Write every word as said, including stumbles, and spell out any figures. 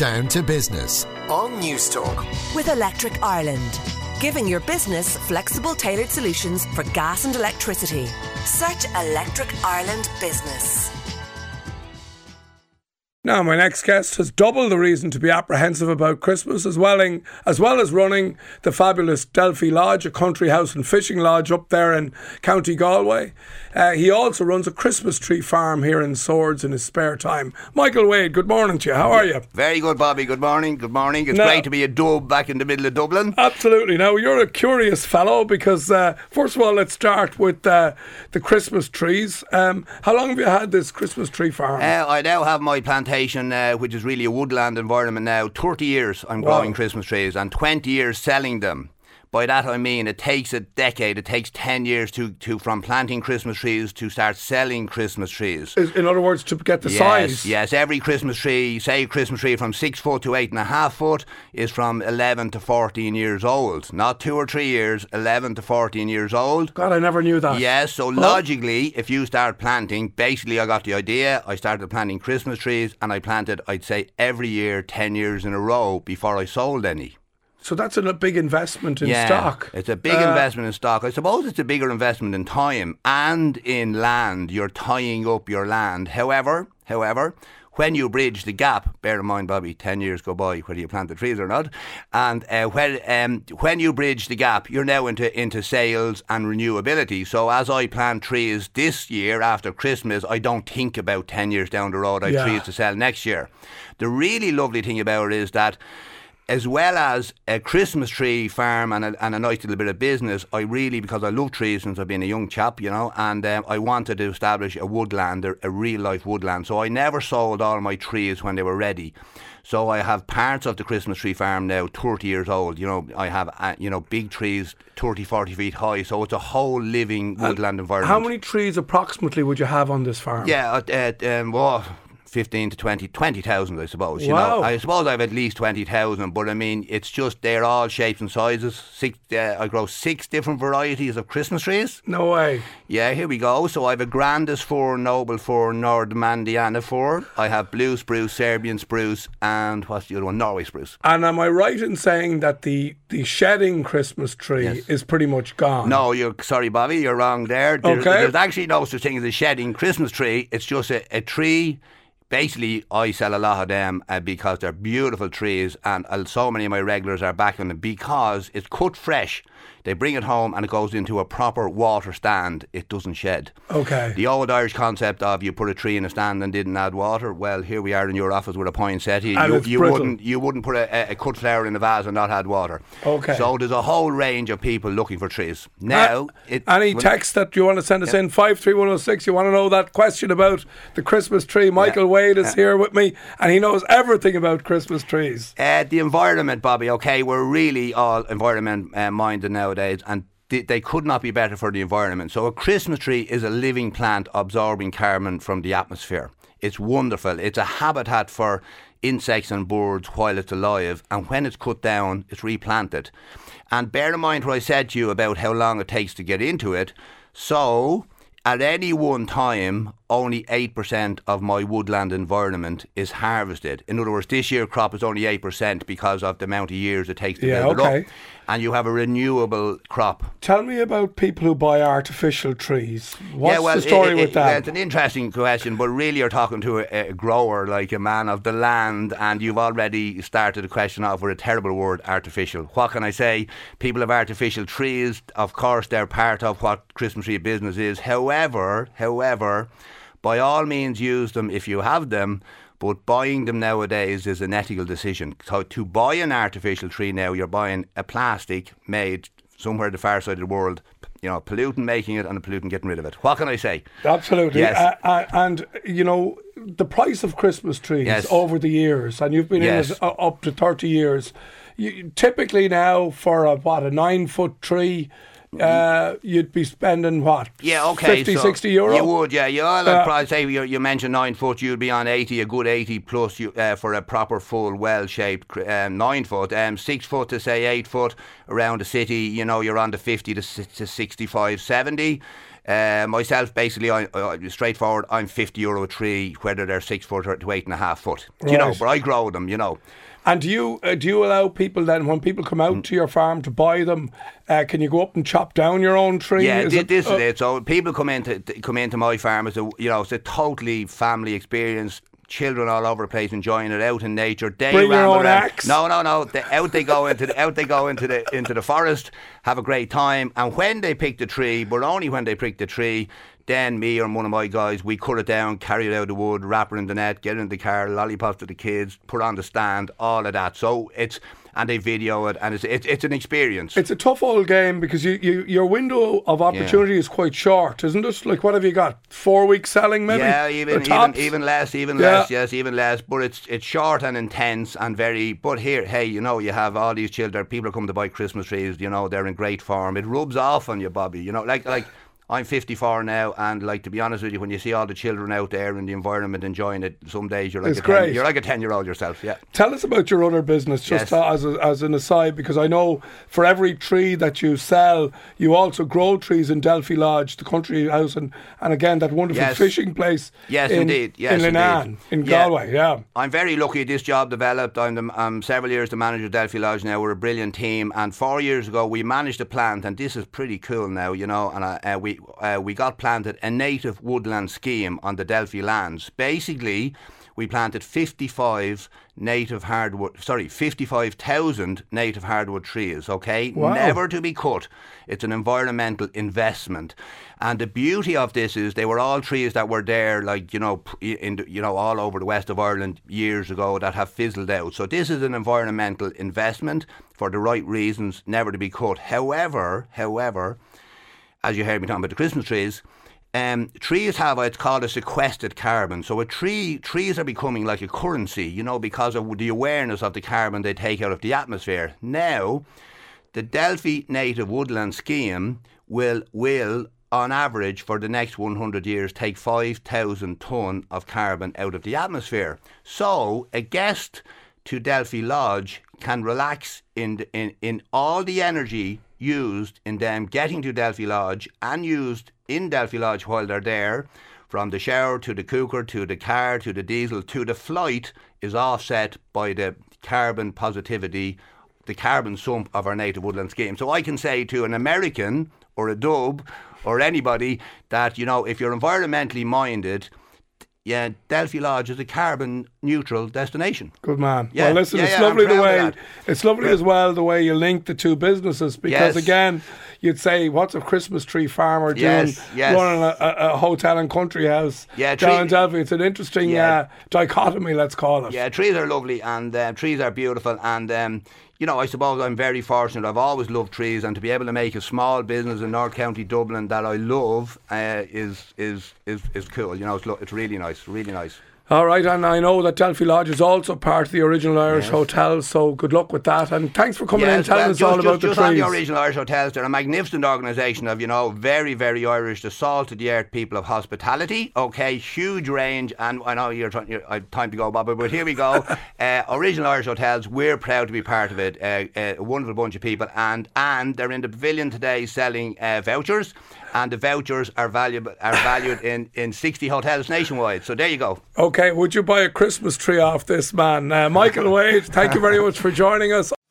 Down to Business on Newstalk. With Electric Ireland, giving your business flexible tailored solutions for gas and electricity. Search Electric Ireland Business. Now, my next guest has double the reason to be apprehensive about Christmas, as well, in, as well as running the fabulous Delphi Lodge, a country house and fishing lodge up there in County Galway. Uh, he also runs a Christmas tree farm here in Swords in his spare time. Michael Wade, good morning to you. How are you? Very good, Bobby. Good morning. Good morning. It's now, great to be a dub back in the middle of Dublin. Absolutely. Now, you're a curious fellow because, uh, first of all, let's start with uh, the Christmas trees. Um, how long have you had this Christmas tree farm? Uh, I now have my plantation. Uh, which is really a woodland environment now. thirty years I'm growing wow. Christmas trees and twenty years selling them. By that I mean it takes a decade, it takes ten years to, to from planting Christmas trees to start selling Christmas trees. In other words, to get the yes, size? Yes, every Christmas tree, say a Christmas tree from six foot to eight and a half foot is from eleven to fourteen years old. Not two or three years, eleven to fourteen years old. God, I never knew that. Yes, so logically, if you start planting, basically I got the idea, I started planting Christmas trees and I planted, I'd say, every year, ten years in a row before I sold any. So that's a big investment in yeah, stock. It's a big uh, investment in stock. I suppose it's a bigger investment in time and in land. You're tying up your land. However, however, when you bridge the gap, bear in mind, Bobby, ten years go by, whether you plant the trees or not, and uh, when um, when you bridge the gap, you're now into into sales and renewability. So as I plant trees this year after Christmas, I don't think about ten years down the road. I have yeah. trees to sell next year. The really lovely thing about it is that, as well as a Christmas tree farm and a, and a nice little bit of business, I really, because I love trees since I've been a young chap, you know, and um, I wanted to establish a woodland, a, a real life woodland. So I never sold all my trees when they were ready. So I have parts of the Christmas tree farm now thirty years old. You know, I have, uh, you know, big trees, thirty, forty feet high. So it's a whole living woodland environment. How many trees approximately would you have on this farm? Yeah, uh, um, well... fifteen to twenty, twenty thousand, I suppose. You wow. know, I suppose I've at least twenty thousand, but I mean, it's just, they're all shapes and sizes. Six, uh, I grow six different varieties of Christmas trees. No way. Yeah, here we go. So I have a Grandis fir, Noble fir, Nordmandiana fir. I have blue spruce, Serbian spruce, and what's the other one? Norway spruce. And am I right in saying that the, the shedding Christmas tree yes. is pretty much gone? No, you're sorry, Bobby, you're wrong there. There's, okay. there's actually no such thing as a shedding Christmas tree. It's just a, a tree. Basically, I sell a lot of them uh, because they're beautiful trees, and uh, so many of my regulars are backing them because it's cut fresh. They bring it home and it goes into a proper water stand. It doesn't shed. Okay. The old Irish concept of you put a tree in a stand and didn't add water. Well, here we are in your office with a poinsettia. And you it's you brittle. wouldn't you wouldn't put a, a cut flower in a vase and not add water. Okay. So there's a whole range of people looking for trees. Now, uh, it, any well, text that you want to send us yeah. in five three one oh six. You want to know that question about the Christmas tree? Michael yeah. Wade is yeah. here with me, and he knows everything about Christmas trees. Uh, the environment, Bobby. Okay, we're really all environment uh, minded nowadays, and they could not be better for the environment. So a Christmas tree is a living plant absorbing carbon from the atmosphere. It's wonderful. It's a habitat for insects and birds while it's alive, and when it's cut down, it's replanted. And bear in mind what I said to you about how long it takes to get into it. So at any one time, only eight percent of my woodland environment is harvested. In other words, this year's crop is only eight percent because of the amount of years it takes to yeah, build okay. it up. And you have a renewable crop. Tell me about people who buy artificial trees. What's yeah, well, the story it, with it, that? It's an interesting question, but really you're talking to a, a grower, like a man of the land, and you've already started the question off with a terrible word, artificial. What can I say? People have artificial trees. Of course, they're part of what Christmas tree business is. However, however, by all means use them if you have them, but buying them nowadays is an ethical decision. So to buy an artificial tree now, you're buying a plastic made somewhere the far side of the world, you know, pollutant making it and a pollutant getting rid of it. What can I say? Absolutely. Yes. Uh, uh, and, you know, the price of Christmas trees yes. over the years, and you've been yes. in it uh, up to thirty years, you, typically now for a, what, a nine foot tree, Uh, you'd be spending what? Yeah, okay. fifty, so sixty euro? You would, yeah. You all, I'd Uh, probably say you, you mentioned nine foot, you'd be on eighty, a good eighty plus you, uh, for a proper, full, well shaped um, nine foot. Um, six foot to say eight foot around the city, you know, you're on the fifty to, to sixty-five, seventy. Uh, myself, basically, I, I, straightforward, I'm fifty euro a tree, whether they're six foot or to eight and a half foot. Right. You know, but I grow them, you know. And do you uh, do you allow people then, when people come out mm. to your farm to buy them, uh, can you go up and chop down your own tree? Yeah, is this, it, this uh, is it. So people come into come into my farm, as a, you know, it's a totally family experience. Children all over the place enjoying it out in nature. They Bring your own around. axe. No, no, no. They, out they go into the out they go into the into the forest, have a great time. And when they pick the tree, but only when they pick the tree, then me or one of my guys, we cut it down, carry it out of the wood, wrap it in the net, get it in the car, lollipops to the kids, put it on the stand, all of that. So it's and they video it, and it's it's, it's an experience. It's a tough old game because you, you your window of opportunity yeah. is quite short, isn't it? Like, what have you got? Four weeks selling, maybe? Yeah, even even even less, even yeah. less. Yes, even less. But it's it's short and intense and very. But here, hey, you know, you have all these children. People are coming to buy Christmas trees. You know, they're in great form. It rubs off on you, Bobby. You know, like like. I'm fifty-four now, and like, to be honest with you, when you see all the children out there in the environment enjoying it, some days you're like, it's a great. ten, you're like a ten-year-old yourself. Yeah. Tell us about your other business, just yes. as a, as an aside, because I know for every tree that you sell, you also grow trees in Delphi Lodge, the country house, and, and again that wonderful yes. fishing place. Yes, in, indeed. Yes, in Linan, in yeah. Galway. Yeah. I'm very lucky this job developed. I'm, the, I'm several years the manager of Delphi Lodge now. We're a brilliant team, and four years ago we managed a plant, and this is pretty cool now, you know. And uh, we uh, we got planted a native woodland scheme on the Delphi lands. Basically, we planted fifty-five native hardwood, sorry, fifty-five thousand native hardwood trees, okay? Wow. Never to be cut. It's an environmental investment. And the beauty of this is they were all trees that were there, like, you know, in the, you know, all over the west of Ireland years ago that have fizzled out. So this is an environmental investment for the right reasons, never to be cut. However, however, as you heard me talking about the Christmas trees, um, trees have what's called a sequestered carbon. So a tree, trees are becoming like a currency, you know, because of the awareness of the carbon they take out of the atmosphere. Now, the Delphi Native Woodland Scheme will, will on average, for the next one hundred years, take five thousand tonne of carbon out of the atmosphere. So a guest to Delphi Lodge can relax in, in, in all the energy used in them getting to Delphi Lodge and used in Delphi Lodge while they're there, from the shower to the cooker to the car to the diesel to the flight, is offset by the carbon positivity, the carbon sump of our native woodland scheme. So I can say to an American or a Dub or anybody that, you know, if you're environmentally minded, yeah, Delphi Lodge is a carbon neutral destination. Good man. Yeah. Well, listen, yeah, it's yeah, lovely the way it's lovely yeah. as well the way you link the two businesses, because yes. again, you'd say, what's a Christmas tree farmer doing yes, yes. running a, a, a hotel and country house yeah, down tree, in Delphi? It's an interesting yeah. uh, dichotomy, let's call it. Yeah, trees are lovely, and uh, trees are beautiful, and um, you know, I suppose I'm very fortunate. I've always loved trees, and to be able to make a small business in North County Dublin that I love uh, is is is is cool. You know, it's lo- it's really nice, really nice. All right, and I know that Delphi Lodge is also part of the Original Irish yes. Hotel, so good luck with that, and thanks for coming yes, in and telling well, us just, all just, about just the on trees. the Original Irish Hotels, they're a magnificent organisation of, you know, very, very Irish, the salt of the earth people of hospitality. Okay, huge range, and I know you're trying, you're, I have time to go, Bobby, but here we go. uh, Original Irish Hotels, we're proud to be part of it. Uh, uh, a wonderful bunch of people, and and they're in the pavilion today selling uh, vouchers. And the vouchers are valuable are valued in, in sixty hotels nationwide. So there you go. Okay, would you buy a Christmas tree off this man? Uh, Michael Wade, thank you very much for joining us.